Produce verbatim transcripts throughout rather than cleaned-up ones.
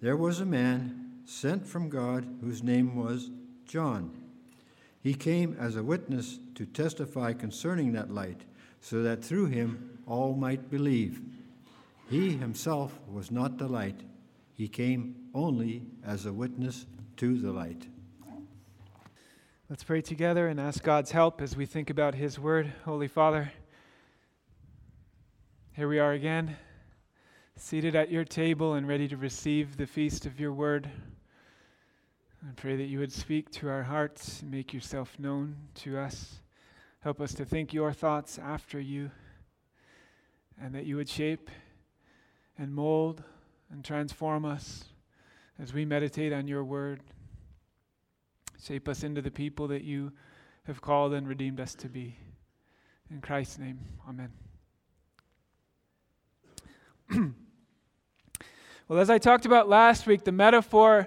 there was a man sent from God whose name was John. He came as a witness to testify concerning that light, so that through him all might believe. He himself was not the light. He came only as a witness to the light. Let's pray together and ask God's help as we think about His Word. Holy Father, here we are again, seated at your table and ready to receive the feast of your Word. I pray that you would speak to our hearts and make yourself known to us. Help us to think your thoughts after you, and that you would shape and mold and transform us as we meditate on your word. Shape us into the people that you have called and redeemed us to be. In Christ's name, amen. Well, as I talked about last week, the metaphor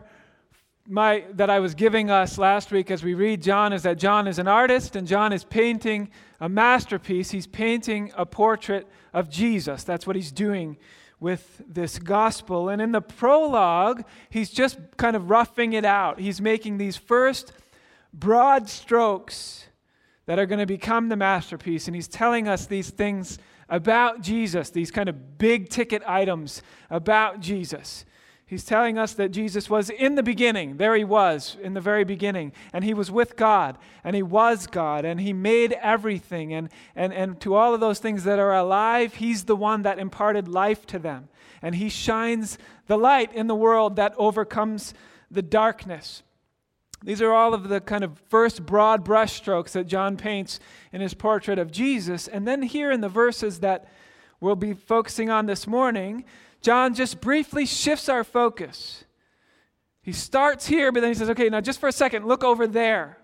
my that I was giving us last week as we read John is that John is an artist and John is painting a masterpiece. He's painting a portrait of Jesus. That's what he's doing with this gospel. And in the prologue, he's just kind of roughing it out. He's making these first broad strokes that are going to become the masterpiece. And he's telling us these things about Jesus, these kind of big ticket items about Jesus. He's telling us that Jesus was in the beginning. There he was in the very beginning. And he was with God. And he was God. And he made everything. And, and, and to all of those things that are alive, he's the one that imparted life to them. And he shines the light in the world that overcomes the darkness. These are all of the kind of first broad brushstrokes that John paints in his portrait of Jesus. And then here in the verses that we'll be focusing on this morning, John just briefly shifts our focus. He starts here, but then he says, okay, now just for a second, look over there.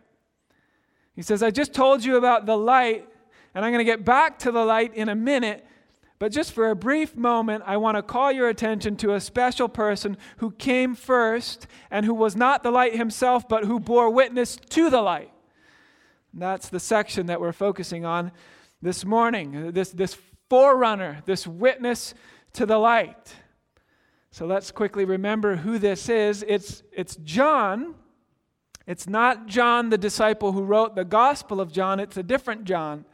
He says, I just told you about the light, and I'm going to get back to the light in a minute, but just for a brief moment, I want to call your attention to a special person who came first and who was not the light himself, but who bore witness to the light. And that's the section that we're focusing on this morning, this, this forerunner, this witness to the light. So let's quickly remember who this is. It's, it's John. It's not John, the disciple who wrote the Gospel of John. It's a different John.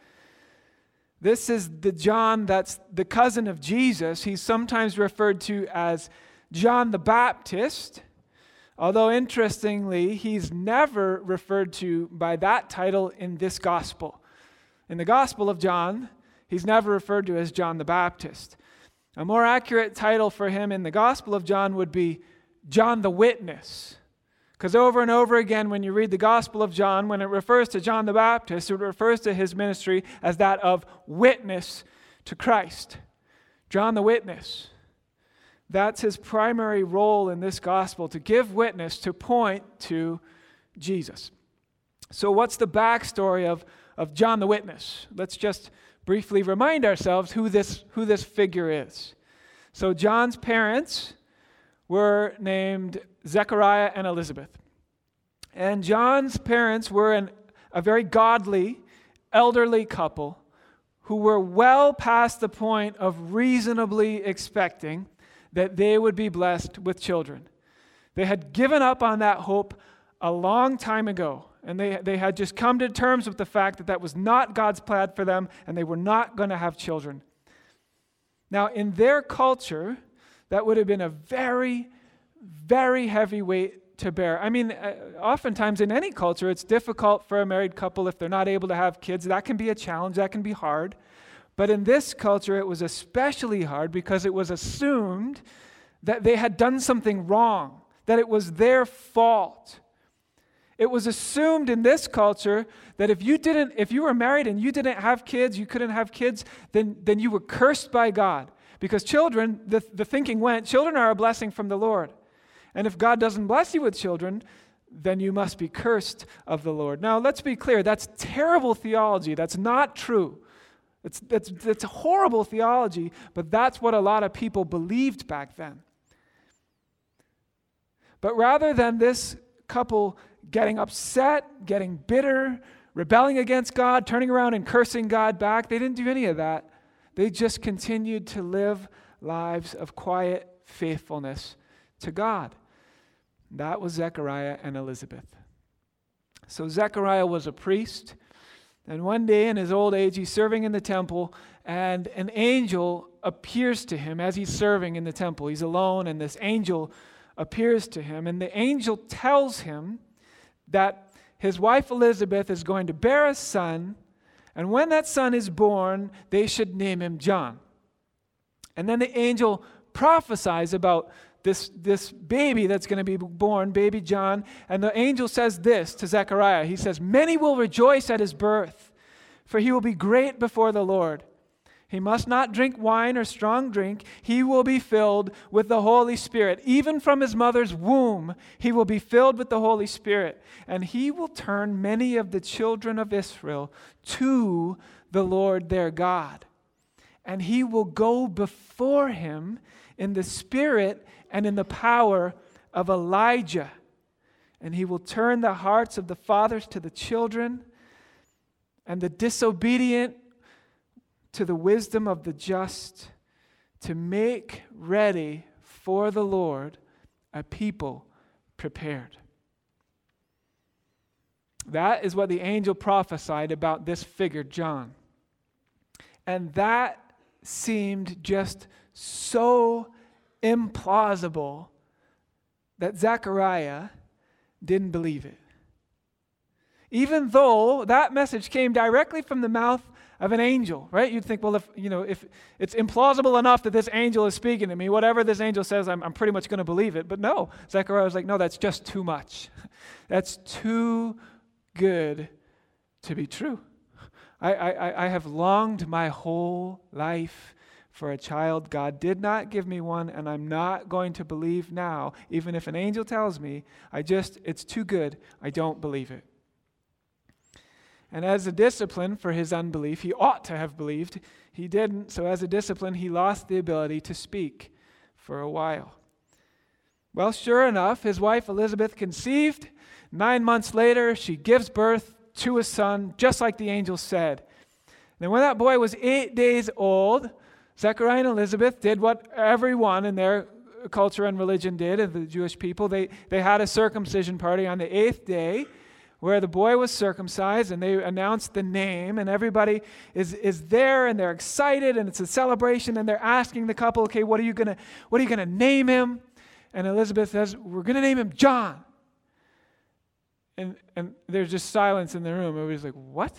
This is the John that's the cousin of Jesus. He's sometimes referred to as John the Baptist, although interestingly, he's never referred to by that title in this Gospel. In the Gospel of John, he's never referred to as John the Baptist. A more accurate title for him in the Gospel of John would be John the Witness. Because over and over again, when you read the Gospel of John, when it refers to John the Baptist, it refers to his ministry as that of witness to Christ. John the Witness. That's his primary role in this Gospel, to give witness, to point to Jesus. So what's the backstory of, of John the Witness? Let's just briefly remind ourselves who this, who this figure is. So John's parents were named Zechariah and Elizabeth. And John's parents were an, a very godly, elderly couple who were well past the point of reasonably expecting that they would be blessed with children. They had given up on that hope a long time ago. And they, they had just come to terms with the fact that that was not God's plan for them, and they were not going to have children. Now, in their culture, that would have been a very, very heavy weight to bear. I mean, uh, oftentimes in any culture, it's difficult for a married couple if they're not able to have kids. That can be a challenge. That can be hard. But in this culture, it was especially hard because it was assumed that they had done something wrong, that it was their fault. It was assumed in this culture that if you didn't, if you were married and you didn't have kids, you couldn't have kids, then, then you were cursed by God. Because children, the, the thinking went, children are a blessing from the Lord. And if God doesn't bless you with children, then you must be cursed of the Lord. Now, let's be clear, that's terrible theology. That's not true. It's, that's, that's horrible theology, but that's what a lot of people believed back then. But rather than this couple getting upset, getting bitter, rebelling against God, turning around and cursing God back, they didn't do any of that. They just continued to live lives of quiet faithfulness to God. That was Zechariah and Elizabeth. So Zechariah was a priest, and one day in his old age, he's serving in the temple, and an angel appears to him as he's serving in the temple. He's alone, and this angel appears to him, and the angel tells him that his wife Elizabeth is going to bear a son, and when that son is born, they should name him John. And then the angel prophesies about this, this baby that's going to be born, baby John, and the angel says this to Zechariah. He says, "Many will rejoice at his birth, for he will be great before the Lord. He must not drink wine or strong drink. He will be filled with the Holy Spirit. Even from his mother's womb, he will be filled with the Holy Spirit. And he will turn many of the children of Israel to the Lord their God. And he will go before him in the spirit and in the power of Elijah. And he will turn the hearts of the fathers to the children, and the disobedient to the wisdom of the just, to make ready for the Lord a people prepared." That is what the angel prophesied about this figure, John. And that seemed just so implausible that Zechariah didn't believe it. Even though that message came directly from the mouth of an angel, right? You'd think, well, if you know, if it's implausible enough that this angel is speaking to me, whatever this angel says, I'm, I'm pretty much going to believe it. But no, Zechariah was like, no, that's just too much. That's too good to be true. I, I, I have longed my whole life for a child. God did not give me one, and I'm not going to believe now. Even if an angel tells me, I just, it's too good. I don't believe it. And as a discipline for his unbelief, he ought to have believed. He didn't, so as a discipline, he lost the ability to speak for a while. Well, sure enough, his wife Elizabeth conceived. Nine months later, she gives birth to a son, just like the angel said. Then when that boy was eight days old, Zechariah and Elizabeth did what everyone in their culture and religion did, of the Jewish people. They, they had a circumcision party on the eighth day, where the boy was circumcised, and they announced the name, and everybody is, is there, and they're excited, and it's a celebration, and they're asking the couple, okay, what are you gonna what are you gonna name him? And Elizabeth says, we're gonna name him John. And and there's just silence in the room. Everybody's like, what?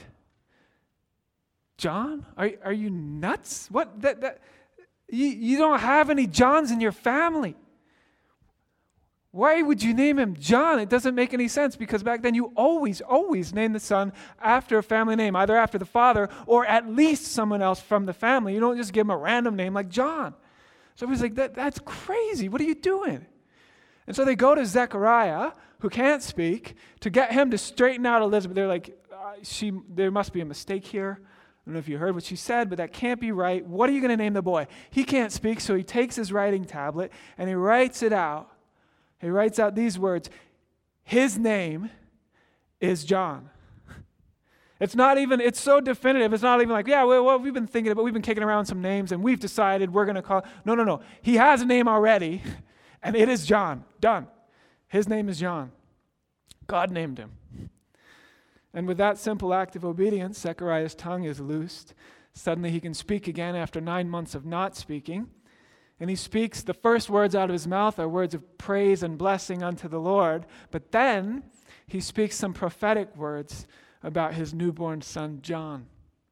John? Are are you nuts? What that that you, you don't have any Johns in your family. Why would you name him John? It doesn't make any sense, because back then you always, always name the son after a family name, either after the father or at least someone else from the family. You don't just give him a random name like John. So everybody's like, that, that's crazy. What are you doing? And so they go to Zechariah, who can't speak, to get him to straighten out Elizabeth. They're like, uh, she, there must be a mistake here. I don't know if you heard what she said, but that can't be right. What are you going to name the boy? He can't speak, so he takes his writing tablet and he writes it out. He writes out these words: his name is John. It's not even, it's so definitive. It's not even like, yeah, well, well we've been thinking about, we've been kicking around some names and we've decided we're going to call. No, no, no. He has a name already, and it is John. Done. His name is John. God named him. And with that simple act of obedience, Zechariah's tongue is loosed. Suddenly he can speak again after nine months of not speaking. And he speaks, the first words out of his mouth are words of praise and blessing unto the Lord. But then he speaks some prophetic words about his newborn son, John.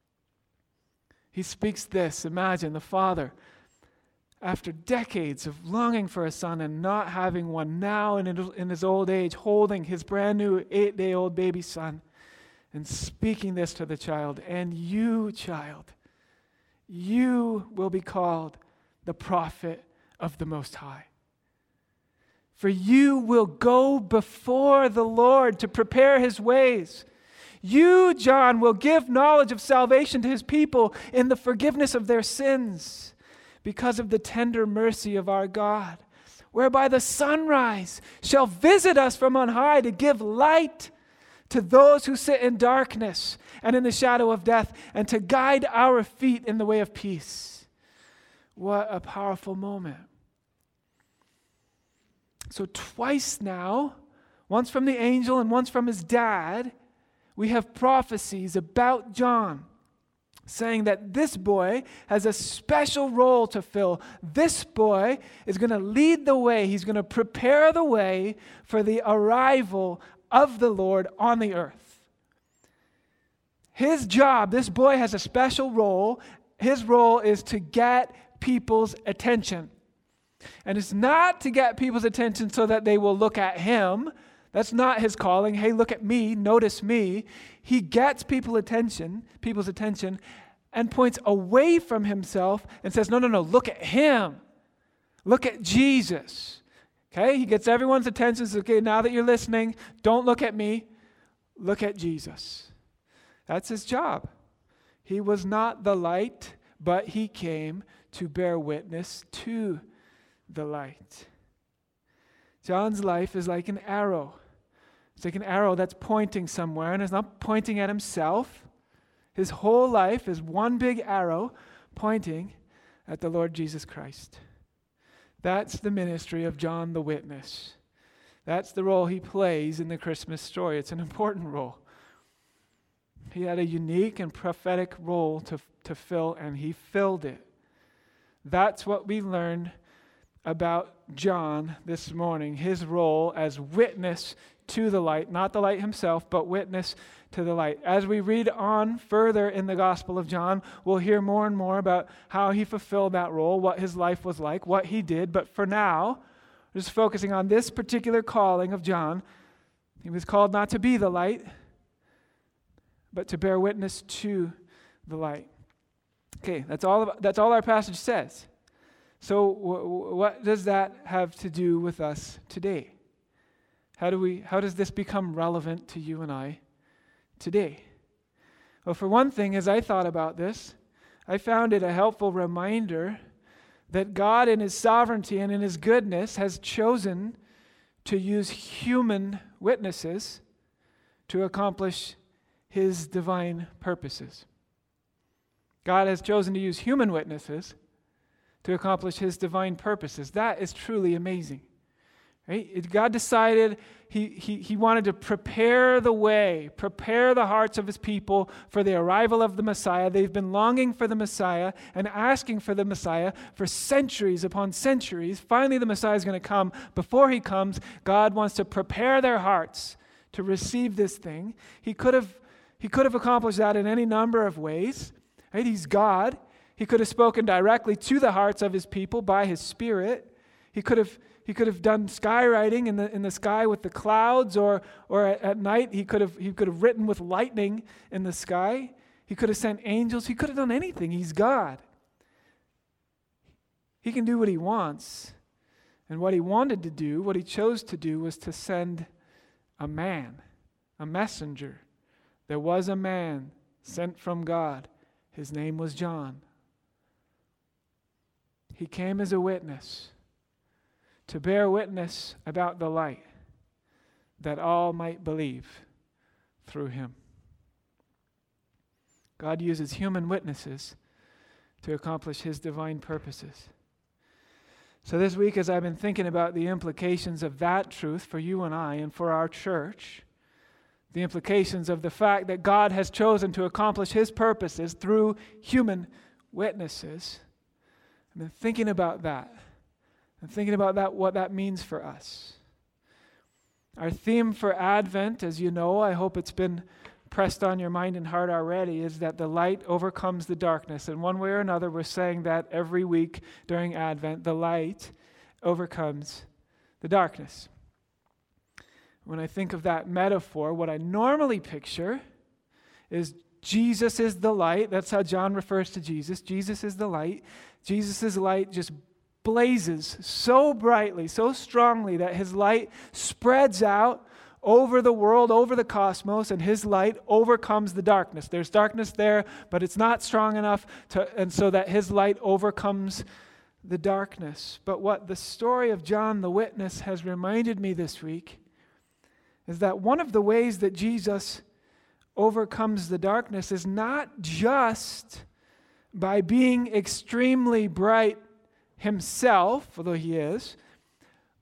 He speaks this. Imagine the father, after decades of longing for a son and not having one, now in his old age, holding his brand new eight-day-old baby son and speaking this to the child. And you, child, you will be called the prophet of the Most High. For you will go before the Lord to prepare his ways. You, John, will give knowledge of salvation to his people in the forgiveness of their sins, because of the tender mercy of our God, whereby the sunrise shall visit us from on high to give light to those who sit in darkness and in the shadow of death, and to guide our feet in the way of peace. What a powerful moment. So twice now, once from the angel and once from his dad, we have prophecies about John saying that this boy has a special role to fill. This boy is going to lead the way. He's going to prepare the way for the arrival of the Lord on the earth. His job, this boy has a special role. His role is to get people's attention. And it's not to get people's attention so that they will look at him. That's not his calling. Hey, look at me, notice me. He gets people attention, people's attention and points away from himself and says, no, no, no, look at him. Look at Jesus. Okay, he gets everyone's attention. Says, okay, now that you're listening, don't look at me. Look at Jesus. That's his job. He was not the light, but he came to bear witness to the light. John's life is like an arrow. It's like an arrow that's pointing somewhere, and it's not pointing at himself. His whole life is one big arrow pointing at the Lord Jesus Christ. That's the ministry of John the Witness. That's the role he plays in the Christmas story. It's an important role. He had a unique and prophetic role to, to fill, and he filled it. That's what we learned about John this morning, his role as witness to the light, not the light himself, but witness to the light. As we read on further in the Gospel of John, we'll hear more and more about how he fulfilled that role, what his life was like, what he did. But for now, we're just focusing on this particular calling of John. He was called not to be the light, but to bear witness to the light. Okay, that's all. About, that's all our passage says. So w- what does that have to do with us today? How do we? How does this become relevant to you and I today? Well, for one thing, as I thought about this, I found it a helpful reminder that God in his sovereignty and in his goodness has chosen to use human witnesses to accomplish his divine purposes. God has chosen to use human witnesses to accomplish his divine purposes. That is truly amazing. Right? It, God decided he, he, he wanted to prepare the way, prepare the hearts of his people for the arrival of the Messiah. They've been longing for the Messiah and asking for the Messiah for centuries upon centuries. Finally, the Messiah is going to come. Before he comes, God wants to prepare their hearts to receive this thing. He could have, he could have accomplished that in any number of ways. Right? He's God. He could have spoken directly to the hearts of his people by his Spirit. He could have he could have done skywriting in the in the sky with the clouds, or or at, at night he could have he could have written with lightning in the sky. He could have sent angels. He could have done anything. He's God. He can do what he wants. And what he wanted to do, what he chose to do, was to send a man, a messenger. There was a man sent from God. His name was John. He came as a witness to bear witness about the light, that all might believe through him. God uses human witnesses to accomplish his divine purposes. So this week, as I've been thinking about the implications of that truth for you and I and for our church, the implications of the fact that God has chosen to accomplish his purposes through human witnesses, I've been thinking about that. I'm thinking about that, what that means for us. Our theme for Advent, as you know, I hope it's been pressed on your mind and heart already, is that the light overcomes the darkness. And one way or another, we're saying that every week during Advent, the light overcomes the darkness. When I think of that metaphor, what I normally picture is Jesus is the light. That's how John refers to Jesus. Jesus is the light. Jesus' light just blazes so brightly, so strongly that his light spreads out over the world, over the cosmos, and his light overcomes the darkness. There's darkness there, but it's not strong enough to, and so that his light overcomes the darkness. But what the story of John the Witness has reminded me this week is that one of the ways that Jesus overcomes the darkness is not just by being extremely bright himself, although he is,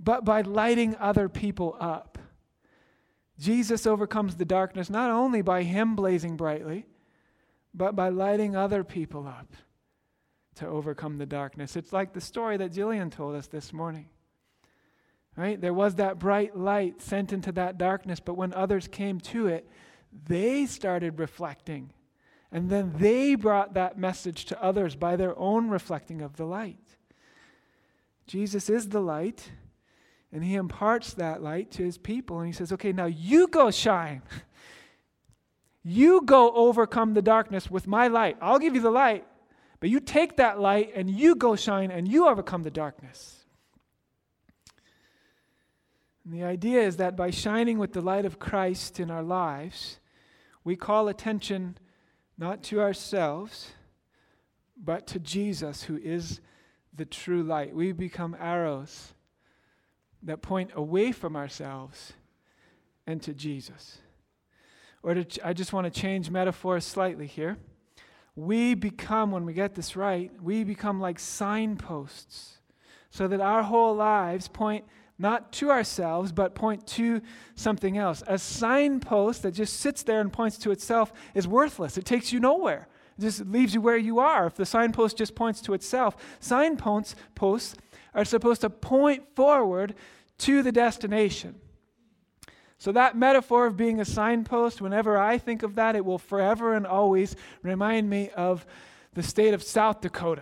but by lighting other people up. Jesus overcomes the darkness not only by him blazing brightly, but by lighting other people up to overcome the darkness. It's like the story that Jillian told us this morning. Right? There was that bright light sent into that darkness, but when others came to it, they started reflecting. And then they brought that message to others by their own reflecting of the light. Jesus is the light, and he imparts that light to his people. And he says, okay, now you go shine. You go overcome the darkness with my light. I'll give you the light, but you take that light and you go shine and you overcome the darkness. And the idea is that by shining with the light of Christ in our lives, we call attention not to ourselves, but to Jesus, who is the true light. We become arrows that point away from ourselves and to Jesus. Or to ch- I just want to change metaphors slightly here. We become, when we get this right, we become like signposts, so that our whole lives point not to ourselves, but point to something else. A signpost that just sits there and points to itself is worthless. It takes you nowhere. It just leaves you where you are. If the signpost just points to itself, signposts posts are supposed to point forward to the destination. So that metaphor of being a signpost, whenever I think of that, it will forever and always remind me of the state of South Dakota.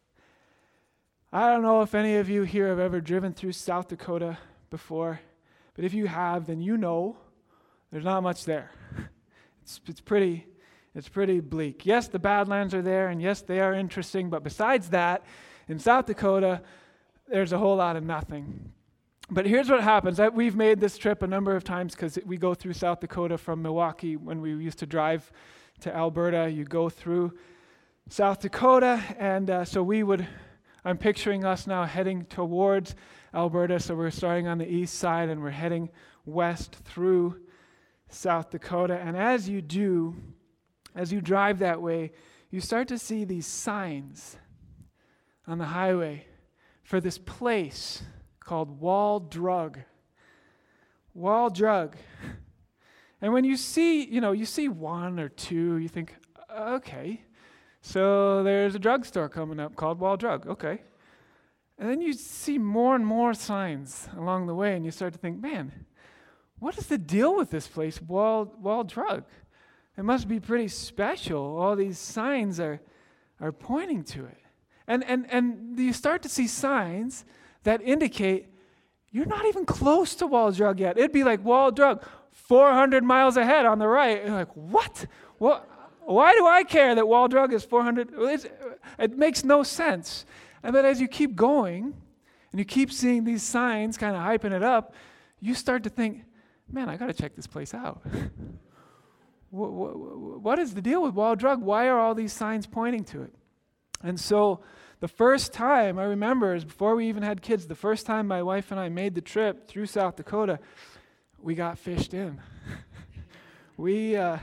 I don't know if any of you here have ever driven through South Dakota before, but if you have, then you know there's not much there. It's, it's pretty, it's pretty bleak. Yes, the Badlands are there, and yes, they are interesting, but besides that, in South Dakota, there's a whole lot of nothing. But here's what happens. We've made this trip a number of times because we go through South Dakota from Milwaukee. When we used to drive to Alberta, you go through South Dakota, and uh, so we would... I'm picturing us now heading towards Alberta, so we're starting on the east side and we're heading west through South Dakota. And as you do, as you drive that way, you start to see these signs on the highway for this place called Wall Drug. Wall Drug. And when you see, you know, you see one or two, you think, okay, so there's a drugstore coming up called Wall Drug. Okay. And then you see more and more signs along the way, and you start to think, man, what is the deal with this place, Wall, Wall Drug? It must be pretty special. All these signs are, are pointing to it. And, and, and you start to see signs that indicate you're not even close to Wall Drug yet. It'd be like Wall Drug, four hundred miles ahead on the right. You're like, what? What? Why do I care that Wall Drug is four hundred? It's, it makes no sense. And then as you keep going, and you keep seeing these signs kind of hyping it up, you start to think, man, I got to check this place out. what, what, what is the deal with Wall Drug? Why are all these signs pointing to it? And so the first time, I remember, is before we even had kids, the first time my wife and I made the trip through South Dakota, we got fished in. we... Uh,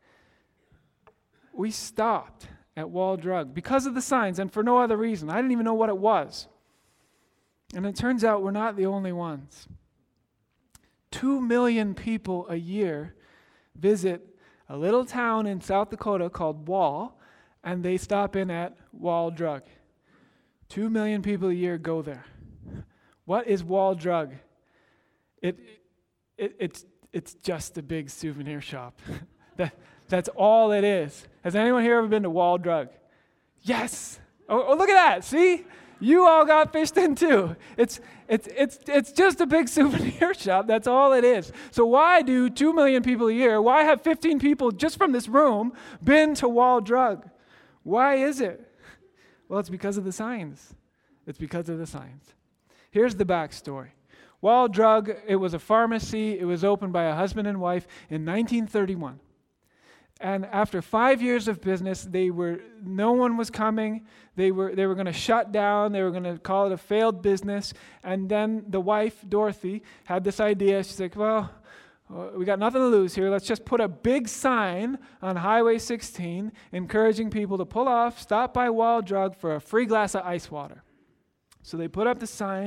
We stopped at Wall Drug because of the signs and for no other reason. I didn't even know what it was. And it turns out we're not the only ones. Two million people a year visit a little town in South Dakota called Wall, and they stop in at Wall Drug. Two million people a year go there. What is Wall Drug? It, it it's it's just a big souvenir shop. that, that's all it is. Has anyone here ever been to Wall Drug? Yes. Oh, oh, look at that. See? You all got fished in too. It's it's it's it's just a big souvenir shop. That's all it is. So why do two million people a year? Why have fifteen people just from this room been to Wall Drug? Why is it? Well, it's because of the signs. It's because of the signs. Here's the backstory. Wall Drug, it was a pharmacy. It was opened by a husband and wife in nineteen thirty-one. And after five years of business, they were no one was coming. They were they were going to shut down. They were going to call it a failed business. And then the wife, Dorothy, had this idea. She's like, well, we got nothing to lose here. Let's just put a big sign on Highway sixteen encouraging people to pull off, stop by Wall Drug for a free glass of ice water. So they put up the sign.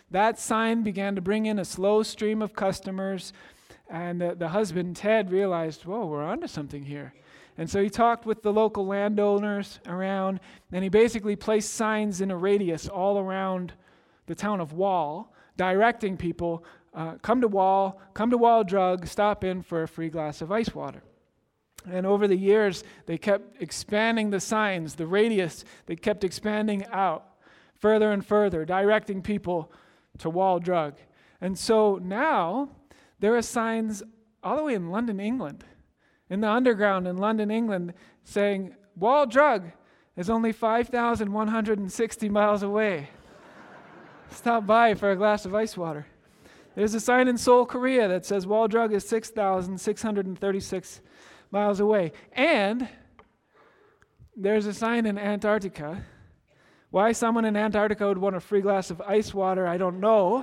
that sign began to bring in a slow stream of customers, and the, the husband, Ted, realized, whoa, we're onto something here. And so he talked with the local landowners around, and he basically placed signs in a radius all around the town of Wall, directing people, uh, come to Wall, come to Wall Drug, stop in for a free glass of ice water. And over the years, they kept expanding the signs, the radius, they kept expanding out further and further, directing people to Wall Drug. And so now, there are signs all the way in London, England, in the underground in London, England, saying, Wall Drug is only five thousand one hundred sixty miles away. Stop by for a glass of ice water. There's a sign in Seoul, Korea that says Wall Drug is six thousand six hundred thirty-six miles away. And there's a sign in Antarctica. Why someone in Antarctica would want a free glass of ice water, I don't know.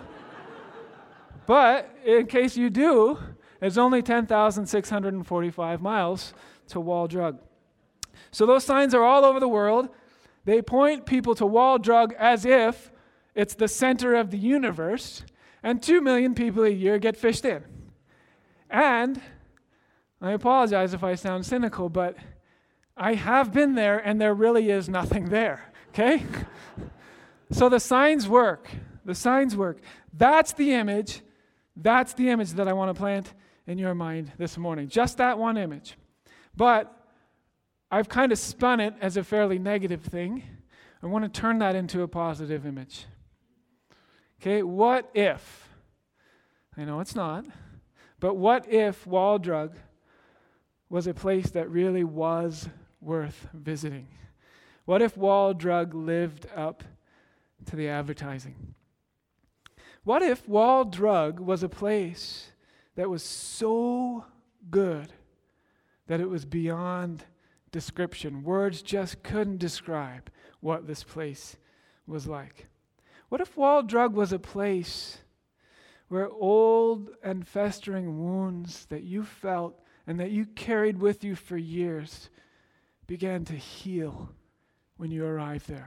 But in case you do, it's only ten thousand six hundred forty-five miles to Wall Drug. So those signs are all over the world. They point people to Wall Drug as if it's the center of the universe, and two million people a year get fished in. And I apologize if I sound cynical, but I have been there, and there really is nothing there, okay? So the signs work. The signs work. That's the image. That's the image that I want to plant in your mind this morning. Just that one image. But I've kind of spun it as a fairly negative thing. I want to turn that into a positive image. Okay, what if, I know it's not, but what if Wall Drug was a place that really was worth visiting? What if Wall Drug lived up to the advertising? What if Wall Drug was a place that was so good that it was beyond description? Words just couldn't describe what this place was like. What if Wall Drug was a place where old and festering wounds that you felt and that you carried with you for years began to heal when you arrived there?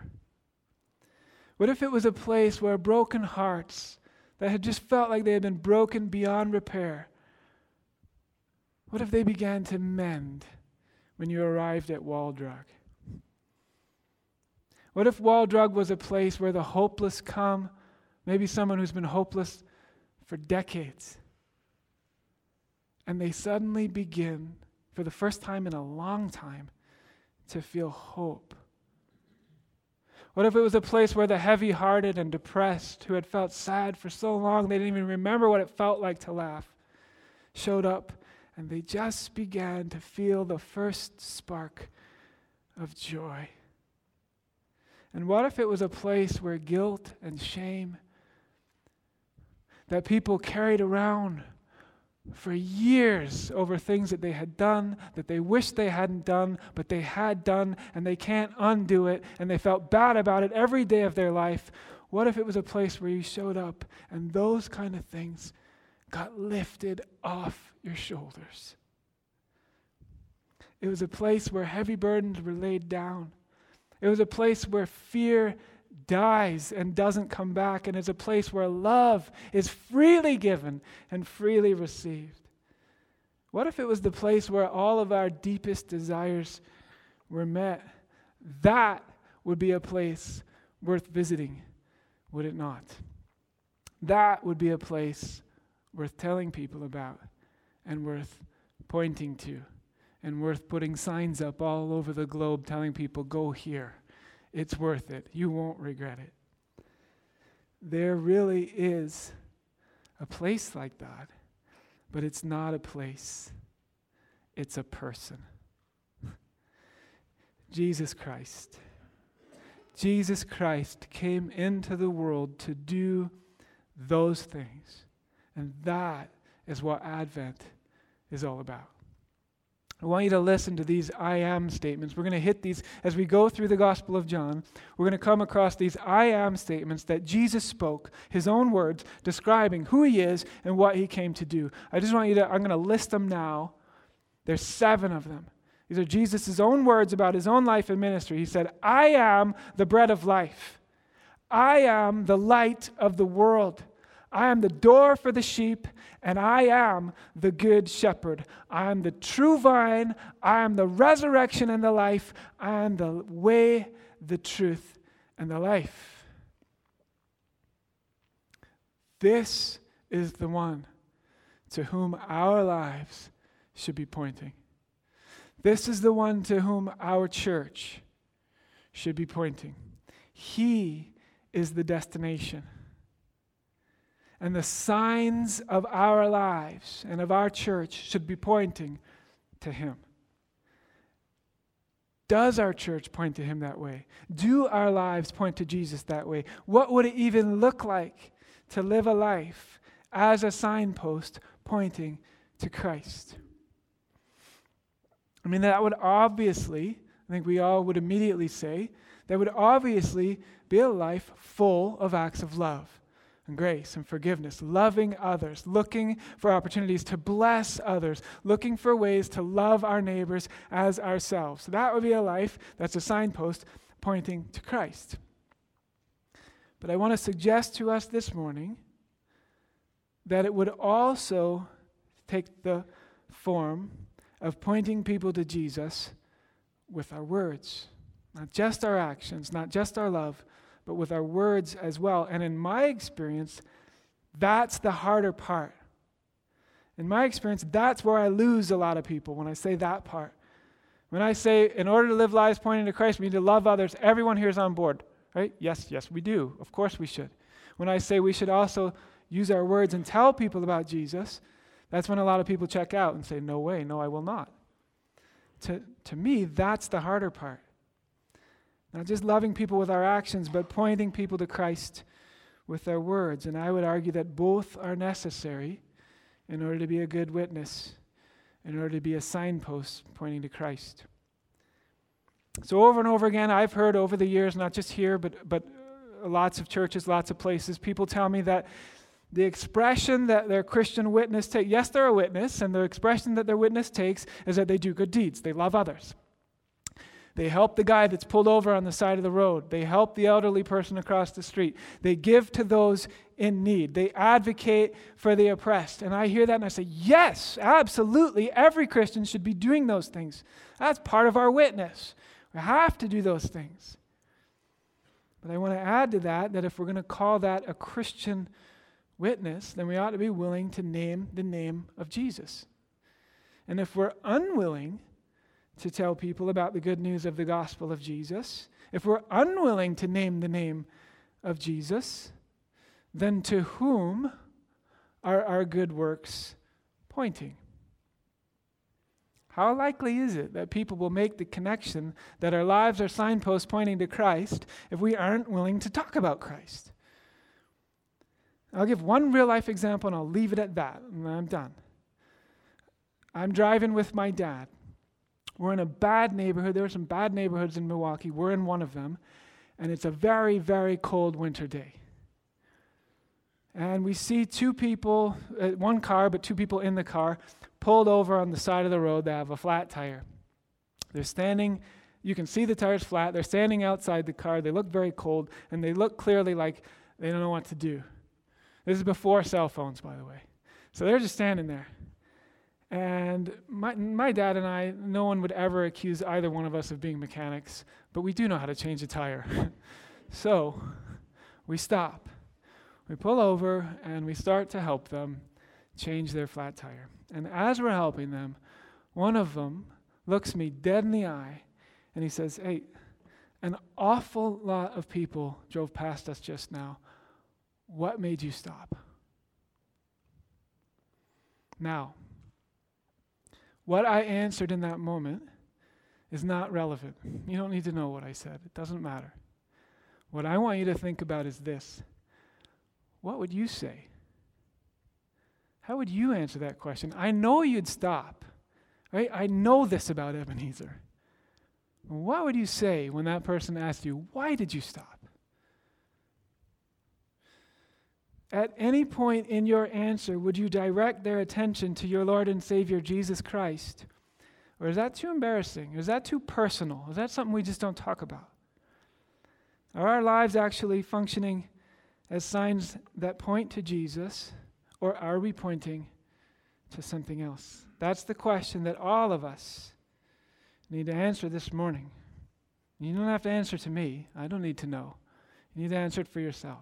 What if it was a place where broken hearts that had just felt like they had been broken beyond repair, what if they began to mend when you arrived at Wall Drug? What if Wall Drug was a place where the hopeless come, maybe someone who's been hopeless for decades, and they suddenly begin, for the first time in a long time, to feel hope? What if it was a place where the heavy-hearted and depressed, who had felt sad for so long they didn't even remember what it felt like to laugh, showed up and they just began to feel the first spark of joy? And what if it was a place where guilt and shame that people carried around for years over things that they had done, that they wished they hadn't done, but they had done, and they can't undo it, and they felt bad about it every day of their life? What if it was a place where you showed up and those kind of things got lifted off your shoulders? It was a place where heavy burdens were laid down. It was a place where fear dies and doesn't come back, and is a place where love is freely given and freely received. What if it was the place where all of our deepest desires were met? That would be a place worth visiting, would it not? That would be a place worth telling people about and worth pointing to and worth putting signs up all over the globe telling people, go here. It's worth it. You won't regret it. There really is a place like that, but it's not a place. It's a person. Jesus Christ. Jesus Christ came into the world to do those things. And that is what Advent is all about. I want you to listen to these I am statements. We're going to hit these as we go through the Gospel of John. We're going to come across these I am statements that Jesus spoke, his own words, describing who he is and what he came to do. I just want you to, I'm going to list them now. There's seven of them. These are Jesus' own words about his own life and ministry. He said, I am the bread of life. I am the light of the world. I am the door for the sheep, and I am the good shepherd. I am the true vine. I am the resurrection and the life. I am the way, the truth, and the life. This is the one to whom our lives should be pointing. This is the one to whom our church should be pointing. He is the destination. And the signs of our lives and of our church should be pointing to him. Does our church point to him that way? Do our lives point to Jesus that way? What would it even look like to live a life as a signpost pointing to Christ? I mean, that would obviously, I think we all would immediately say, that would obviously be a life full of acts of love and grace and forgiveness, loving others, looking for opportunities to bless others, looking for ways to love our neighbors as ourselves. So that would be a life that's a signpost pointing to Christ. But I want to suggest to us this morning that it would also take the form of pointing people to Jesus with our words. Not just our actions, not just our love, but with our words as well. And in my experience, that's the harder part. In my experience, that's where I lose a lot of people when I say that part. When I say, in order to live lives pointing to Christ, we need to love others, everyone here is on board, right? Yes, yes, we do. Of course we should. When I say we should also use our words and tell people about Jesus, that's when a lot of people check out and say, no way, no, I will not. To, to me, that's the harder part. Not just loving people with our actions, but pointing people to Christ with our words. And I would argue that both are necessary in order to be a good witness, in order to be a signpost pointing to Christ. So over and over again, I've heard over the years, not just here, but, but lots of churches, lots of places, people tell me that the expression that their Christian witness takes, yes, they're a witness, and the expression that their witness takes is that they do good deeds. They love others. They help the guy that's pulled over on the side of the road. They help the elderly person across the street. They give to those in need. They advocate for the oppressed. And I hear that and I say, yes, absolutely. Every Christian should be doing those things. That's part of our witness. We have to do those things. But I want to add to that that if we're going to call that a Christian witness, then we ought to be willing to name the name of Jesus. And if we're unwilling to tell people about the good news of the gospel of Jesus, if we're unwilling to name the name of Jesus, then to whom are our good works pointing? How likely is it that people will make the connection that our lives are signposts pointing to Christ if we aren't willing to talk about Christ? I'll give one real-life example and I'll leave it at that, and I'm done. I'm driving with my dad. We're in a bad neighborhood. There are some bad neighborhoods in Milwaukee. We're in one of them. And it's a very, very cold winter day. And we see two people, uh, one car, but two people in the car, pulled over on the side of the road. They have a flat tire. They're standing, you can see the tires flat. They're standing outside the car. They look very cold, and they look clearly like they don't know what to do. This is before cell phones, by the way. So they're just standing there. And my my dad and I, no one would ever accuse either one of us of being mechanics, but we do know how to change a tire. So we stop. We pull over and we start to help them change their flat tire. And as we're helping them, one of them looks me dead in the eye and he says, "Hey, an awful lot of people drove past us just now. What made you stop?" Now, what I answered in that moment is not relevant. You don't need to know what I said. It doesn't matter. What I want you to think about is this. What would you say? How would you answer that question? I know you'd stop, right? I know this about Ebenezer. What would you say when that person asked you, why did you stop? At any point in your answer, would you direct their attention to your Lord and Savior, Jesus Christ? Or is that too embarrassing? Is that too personal? Is that something we just don't talk about? Are our lives actually functioning as signs that point to Jesus, or are we pointing to something else? That's the question that all of us need to answer this morning. You don't have to answer to me. I don't need to know. You need to answer it for yourself.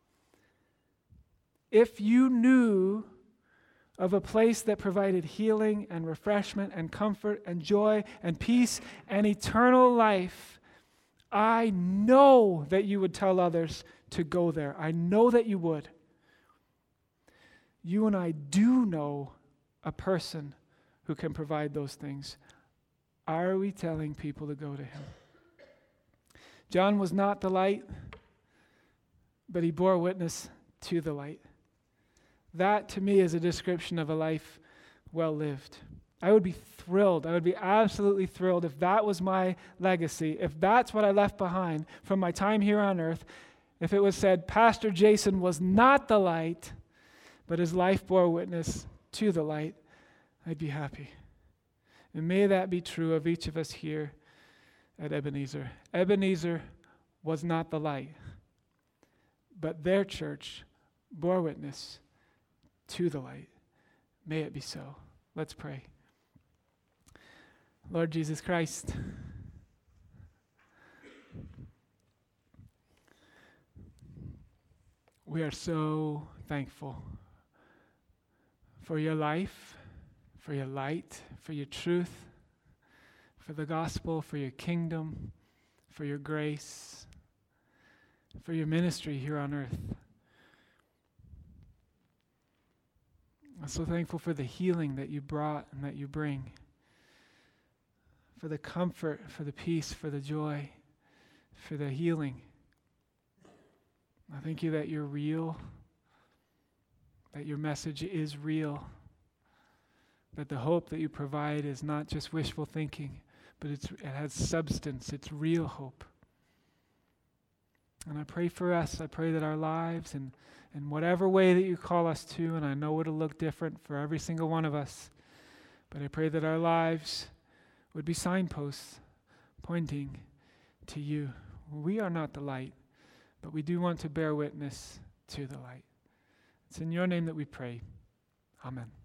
If you knew of a place that provided healing and refreshment and comfort and joy and peace and eternal life, I know that you would tell others to go there. I know that you would. You and I do know a person who can provide those things. Are we telling people to go to him? John was not the light, but he bore witness to the light. That, to me, is a description of a life well lived. I would be thrilled. I would be absolutely thrilled if that was my legacy, if that's what I left behind from my time here on earth, if it was said, Pastor Jason was not the light, but his life bore witness to the light, I'd be happy. And may that be true of each of us here at Ebenezer. Ebenezer was not the light, but their church bore witness to the light. May it be so. Let's pray. Lord Jesus Christ, we are so thankful for your life, for your light, for your truth, for the gospel, for your kingdom, for your grace, for your ministry here on earth. I'm so thankful for the healing that you brought and that you bring, for the comfort, for the peace, for the joy, for the healing. I thank you that you're real, that your message is real, that the hope that you provide is not just wishful thinking, but it's, it has substance. It's real hope. And I pray for us. I pray that our lives, and in whatever way that you call us to, and I know it'll look different for every single one of us, but I pray that our lives would be signposts pointing to you. We are not the light, but we do want to bear witness to the light. It's in your name that we pray. Amen.